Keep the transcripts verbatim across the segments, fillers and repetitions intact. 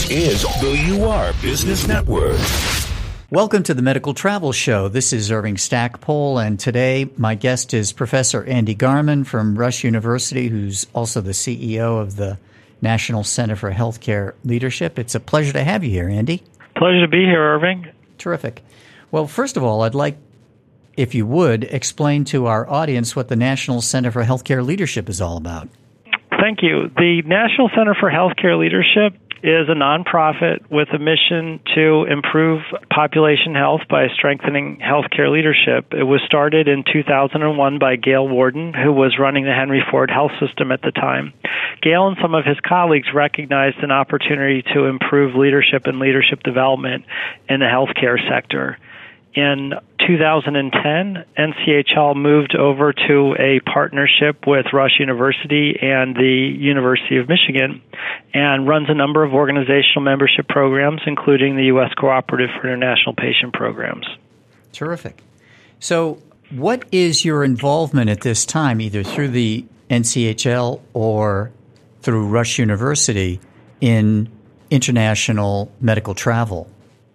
This is the U R Business Network. Welcome to the Medical Travel Show. This is Irving Stackpole, and today my guest is Professor Andy Garman from Rush University, who's also the C E O of the National Center for Healthcare Leadership. It's a pleasure to have you here, Andy. Pleasure to be here, Irving. Terrific. Well, first of all, I'd like, if you would, explain to our audience what the National Center for Healthcare Leadership is all about. Thank you. The National Center for Healthcare Leadership is a nonprofit with a mission to improve population health by strengthening healthcare leadership. It was started in two thousand one by Gail Warden, who was running the Henry Ford Health System at the time. Gail and some of his colleagues recognized an opportunity to improve leadership and leadership development in the healthcare sector. In two thousand ten, N C H L moved over to a partnership with Rush University and the University of Michigan and runs a number of organizational membership programs, including the U S Cooperative for International Patient Programs. Terrific. So what is your involvement at this time, either through the N C H L or through Rush University, in international medical travel?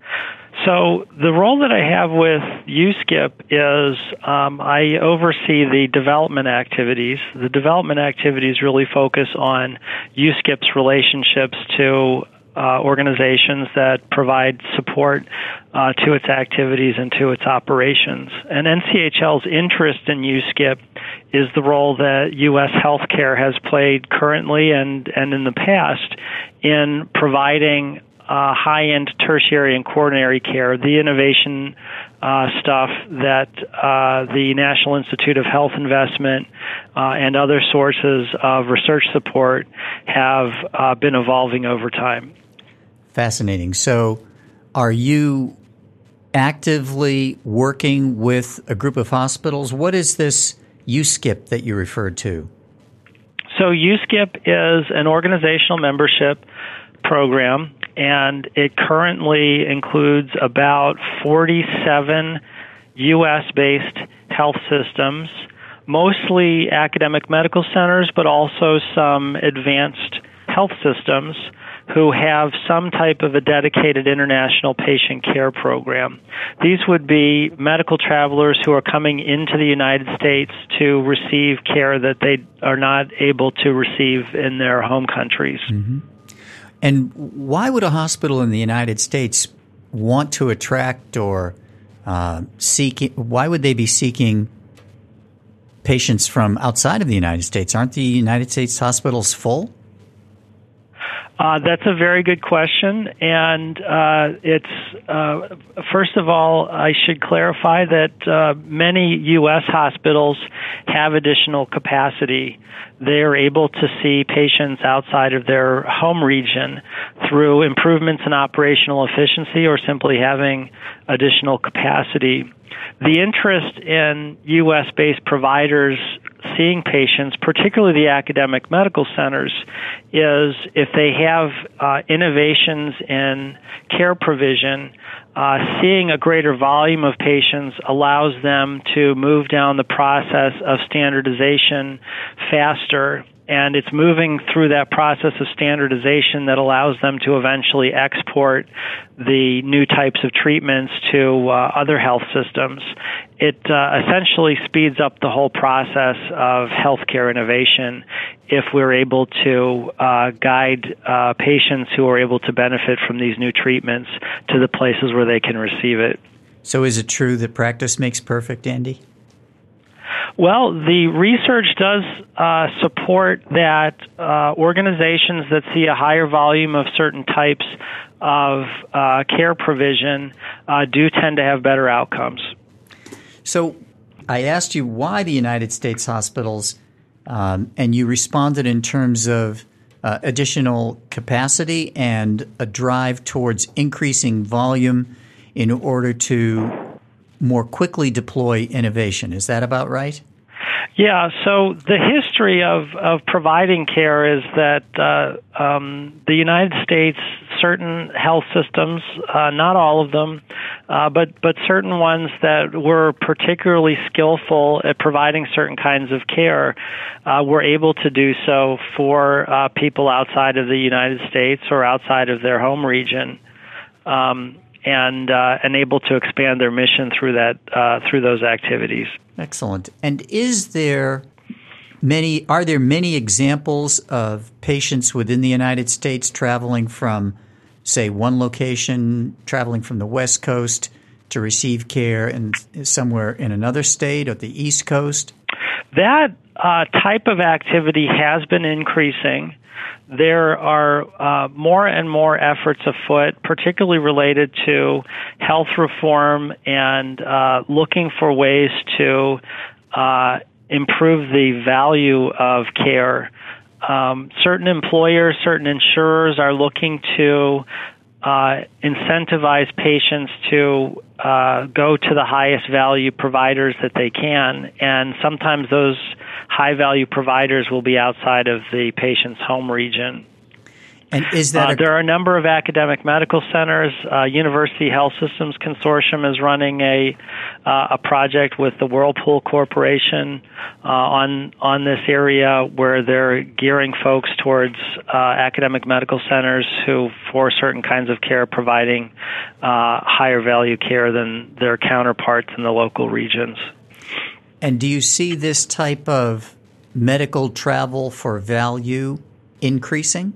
So the role that I have with U SCIP is um, I oversee the development activities. The development activities really focus on U SCIP's relationships to uh, organizations that provide support uh, to its activities and to its operations. And N C H L's interest in U SCIP is the role that U S healthcare has played currently and, and in the past in providing Uh, high-end tertiary and coronary care, the innovation uh, stuff that uh, the National Institute of Health Investment uh, and other sources of research support have uh, been evolving over time. Fascinating. So are you actively working with a group of hospitals? What is this U SCIP that you referred to? So U SCIP is an organizational membership program, and it currently includes about forty-seven U S-based health systems, mostly academic medical centers, but also some advanced health systems who have some type of a dedicated international patient care program. These would be medical travelers who are coming into the United States to receive care that they are not able to receive in their home countries. Mm-hmm. And why would a hospital in the United States want to attract or uh, seek? Why would they be seeking patients from outside of the United States? Aren't the United States hospitals full? Uh, that's a very good question, and uh, it's uh, first of all, I should clarify that uh, many U S hospitals have additional capacity. They are able to see patients outside of their home region through improvements in operational efficiency or simply having additional capacity. The interest in U S-based providers seeing patients, particularly the academic medical centers, is if they have uh, innovations in care provision, uh, seeing a greater volume of patients allows them to move down the process of standardization faster. And it's moving through that process of standardization that allows them to eventually export the new types of treatments to uh, other health systems. It uh, essentially speeds up the whole process of healthcare innovation if we're able to uh, guide uh, patients who are able to benefit from these new treatments to the places where they can receive it. So is it true that practice makes perfect, Andy? Well, the research does uh, support that uh, organizations that see a higher volume of certain types of uh, care provision uh, do tend to have better outcomes. So I asked you why the United States hospitals, um, and you responded in terms of uh, additional capacity and a drive towards increasing volume in order to more quickly deploy innovation. Is that about right? Yeah, so the history of, of providing care is that uh, um, the United States certain health systems, uh, not all of them, uh, but but certain ones that were particularly skillful at providing certain kinds of care uh, were able to do so for uh, people outside of the United States or outside of their home region, um, and uh, and able to expand their mission through that uh, through those activities. Excellent. And is there Many are there many examples of patients within the United States traveling from, say, one location, traveling from the West Coast to receive care in somewhere in another state or the East Coast? That uh, type of activity has been increasing. There are uh, more and more efforts afoot, particularly related to health reform and uh, looking for ways to uh, improve the value of care. Um, certain employers, certain insurers are looking to uh, incentivize patients to uh, go to the highest value providers that they can, and sometimes those high value providers will be outside of the patient's home region. And is that uh, a- there are a number of academic medical centers. Uh, University Health Systems Consortium is running a uh, a project with the Whirlpool Corporation uh, on on this area, where they're gearing folks towards uh, academic medical centers who, for certain kinds of care, providing uh, higher value care than their counterparts in the local regions. And do you see this type of medical travel for value increasing?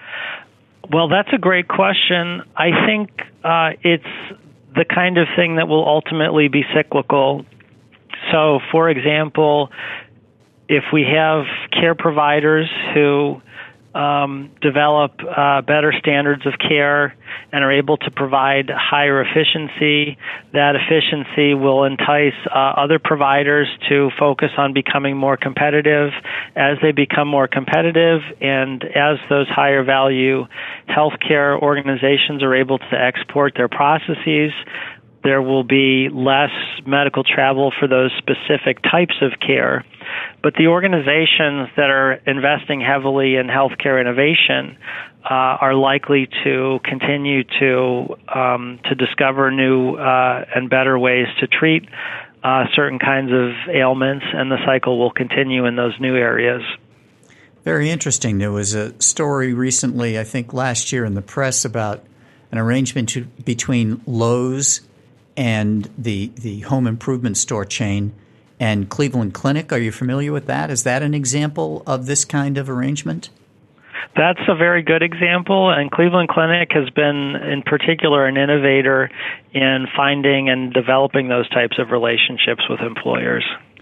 Well, that's a great question. I think uh, it's the kind of thing that will ultimately be cyclical. So, for example, if we have care providers who um, develop uh, better standards of care and are able to provide higher efficiency, that efficiency will entice uh, other providers to focus on becoming more competitive. As they become more competitive and as those higher value healthcare organizations are able to export their processes, there will be less medical travel for those specific types of care. But the organizations that are investing heavily in healthcare innovation uh, are likely to continue to um, to discover new uh, and better ways to treat uh, certain kinds of ailments, and the cycle will continue in those new areas. Very interesting. There was a story recently, I think last year in the press, about an arrangement to, between Lowe's and the the home improvement store chain and Cleveland Clinic. Are you familiar with that? Is that an example of this kind of arrangement? That's a very good example, and Cleveland Clinic has been, in particular, an innovator in finding and developing those types of relationships with employers.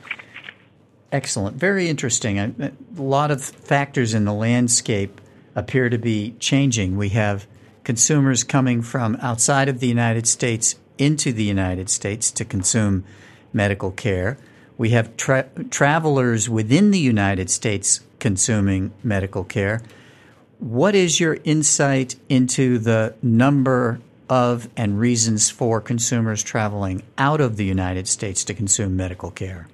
Excellent. Very interesting. A lot of factors in the landscape appear to be changing. We have consumers coming from outside of the United States into the United States to consume medical care. We have tra- travelers within the United States consuming medical care. What is your insight into the number of and reasons for consumers traveling out of the United States to consume medical care?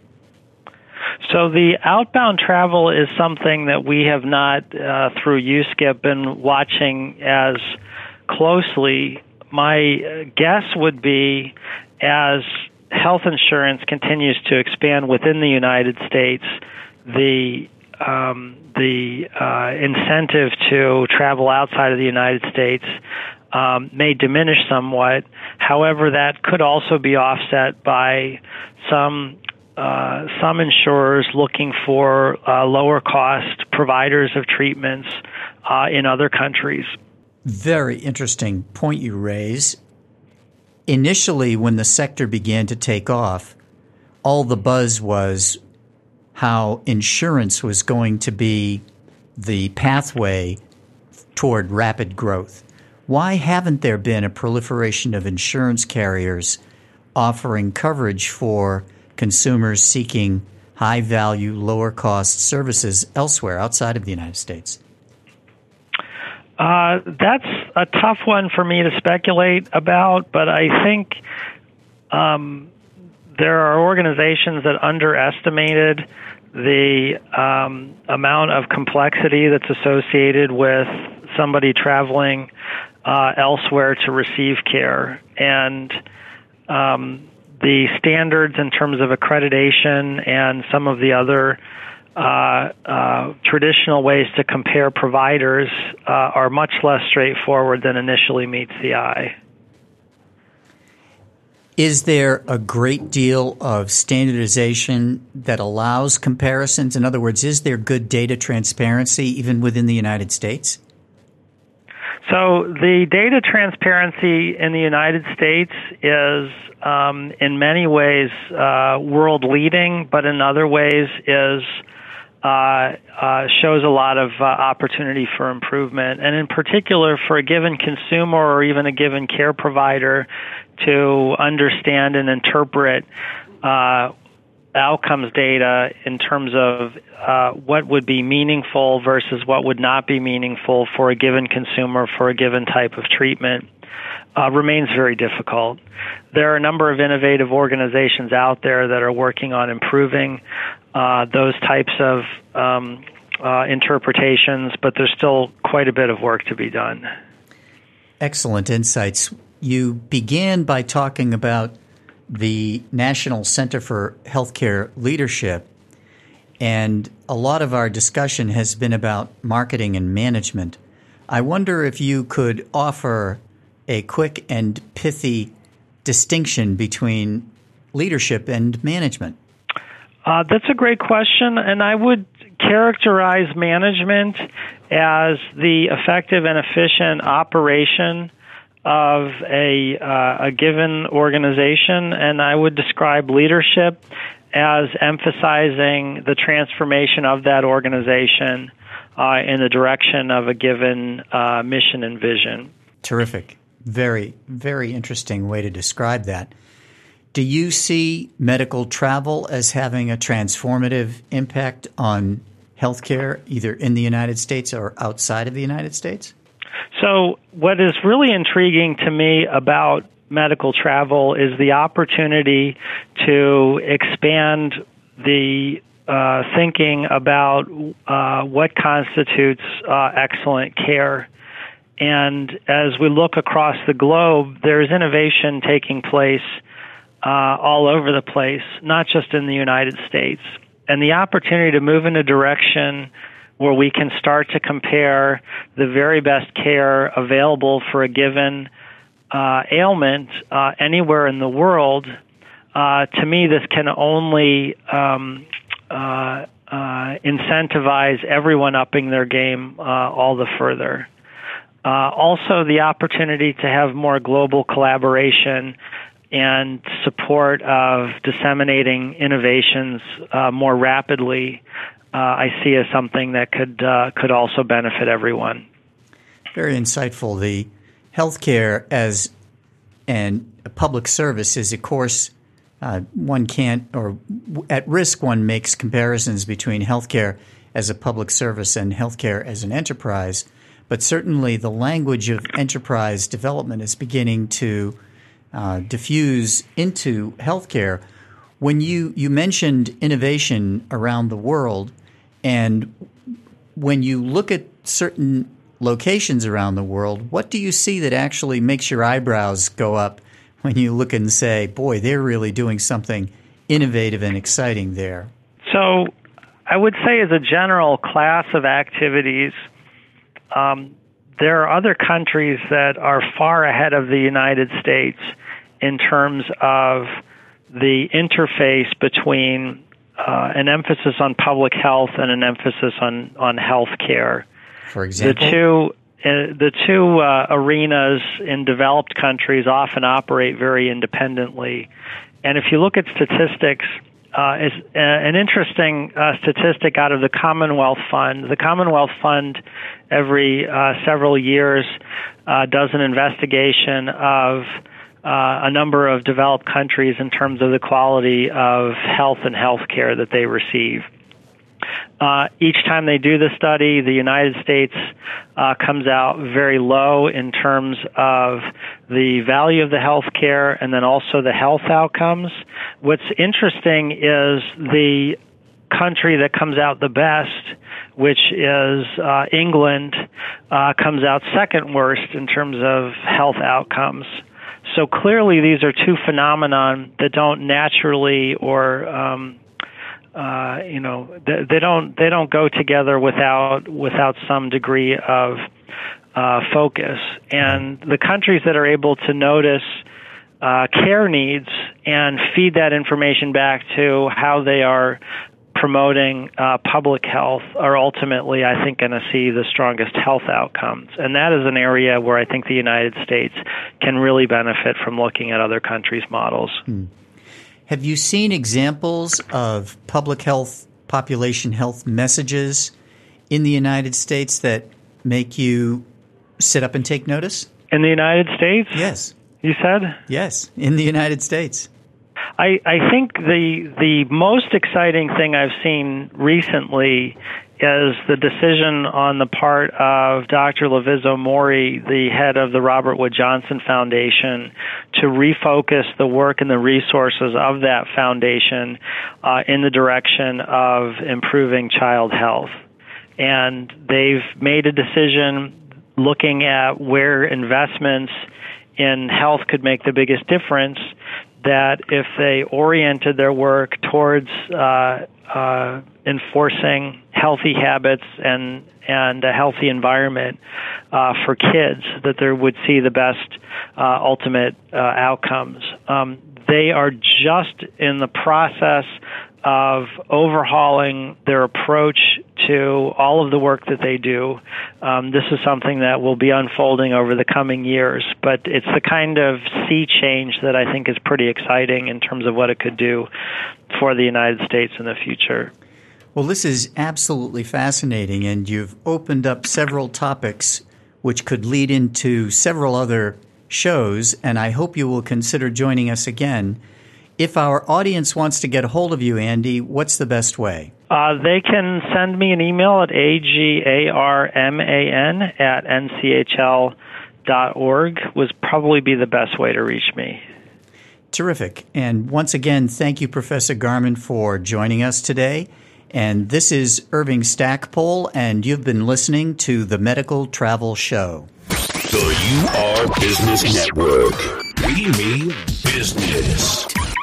So the outbound travel is something that we have not, uh, through U SCIP, been watching as closely. My guess would be, as health insurance continues to expand within the United States, the um, the uh, incentive to travel outside of the United States um, may diminish somewhat. However, that could also be offset by some uh, some insurers looking for uh, lower cost providers of treatments uh, in other countries. Very interesting point you raise. Initially, when the sector began to take off, all the buzz was how insurance was going to be the pathway toward rapid growth. Why haven't there been a proliferation of insurance carriers offering coverage for consumers seeking high-value, lower-cost services elsewhere outside of the United States? Uh, that's a tough one for me to speculate about, but I think um, there are organizations that underestimated the um, amount of complexity that's associated with somebody traveling uh, elsewhere to receive care. And um, the standards in terms of accreditation and some of the other uh, uh, traditional ways to compare providers uh, are much less straightforward than initially meets the eye. Is there a great deal of standardization that allows comparisons? In other words, is there good data transparency even within the United States? So the data transparency in the United States is um, in many ways uh, world leading, but in other ways is uh, uh, shows a lot of uh, opportunity for improvement. And in particular, for a given consumer or even a given care provider to understand and interpret uh, outcomes data in terms of uh, what would be meaningful versus what would not be meaningful for a given consumer for a given type of treatment uh, remains very difficult. There are a number of innovative organizations out there that are working on improving uh, those types of um, uh, interpretations, but there's still quite a bit of work to be done. Excellent insights. You began by talking about the National Center for Healthcare Leadership, and a lot of our discussion has been about marketing and management. I wonder if you could offer a quick and pithy distinction between leadership and management. Uh, that's a great question, and I would characterize management as the effective and efficient operation of a uh, a given organization, and I would describe leadership as emphasizing the transformation of that organization uh, in the direction of a given uh, mission and vision. Terrific. Very, very interesting way to describe that. Do you see medical travel as having a transformative impact on healthcare, either in the United States or outside of the United States? So what is really intriguing to me about medical travel is the opportunity to expand the uh, thinking about uh, what constitutes uh, excellent care. And as we look across the globe, there's innovation taking place uh, all over the place, not just in the United States. And the opportunity to move in a direction where we can start to compare the very best care available for a given uh, ailment uh, anywhere in the world, uh, to me, this can only um, uh, uh, incentivize everyone upping their game uh, all the further. Uh, also, the opportunity to have more global collaboration and support of disseminating innovations uh, more rapidly Uh, I see as something that could uh, could also benefit everyone. Very insightful. The healthcare as and a public service is, of course, uh, one can't, or at risk one makes comparisons between healthcare as a public service and healthcare as an enterprise. But certainly the language of enterprise development is beginning to uh, diffuse into healthcare. When you, you mentioned innovation around the world, and when you look at certain locations around the world, what do you see that actually makes your eyebrows go up when you look and say, boy, they're really doing something innovative and exciting there? So I would say as a general class of activities, um, there are other countries that are far ahead of the United States in terms of the interface between uh, an emphasis on public health and an emphasis on, on health care. For example? The two, uh, the two uh, arenas in developed countries often operate very independently. And if you look at statistics, uh, is uh, an interesting uh, statistic out of the Commonwealth Fund. The Commonwealth Fund every uh, several years uh, does an investigation of Uh, a number of developed countries in terms of the quality of health and health care that they receive. Uh, each time they do the study, the United States uh, comes out very low in terms of the value of the health care and then also the health outcomes. What's interesting is the country that comes out the best, which is uh, England, uh, comes out second worst in terms of health outcomes. So clearly these are two phenomena that don't naturally or um, uh, you know they, they don't they don't go together without without some degree of uh, focus. And the countries that are able to notice uh, care needs and feed that information back to how they are promoting uh, public health are ultimately, I think, going to see the strongest health outcomes. And that is an area where I think the United States can really benefit from looking at other countries' models. Hmm. Have you seen examples of public health, population health messages in the United States that make you sit up and take notice? In the United States? Yes. You said? Yes, in the United States. I, I think the the most exciting thing I've seen recently is the decision on the part of Doctor Lovizo Mori, the head of the Robert Wood Johnson Foundation, to refocus the work and the resources of that foundation uh, in the direction of improving child health. And they've made a decision looking at where investments in health could make the biggest difference, that if they oriented their work towards uh, uh, enforcing healthy habits and and a healthy environment uh, for kids, that they would see the best uh, ultimate uh, outcomes. Um, they are just in the process of overhauling their approach to all of the work that they do. Um, this is something that will be unfolding over the coming years, but it's the kind of sea change that I think is pretty exciting in terms of what it could do for the United States in the future. Well, this is absolutely fascinating, and you've opened up several topics which could lead into several other shows, and I hope you will consider joining us again. If our audience wants to get a hold of you, Andy, what's the best way? Uh, they can send me an email at agarman at n c h l dot org would probably be the best way to reach me. Terrific. And once again, thank you, Professor Garman, for joining us today. And this is Irving Stackpole, and you've been listening to the Medical Travel Show. The U R Business Network. We mean business.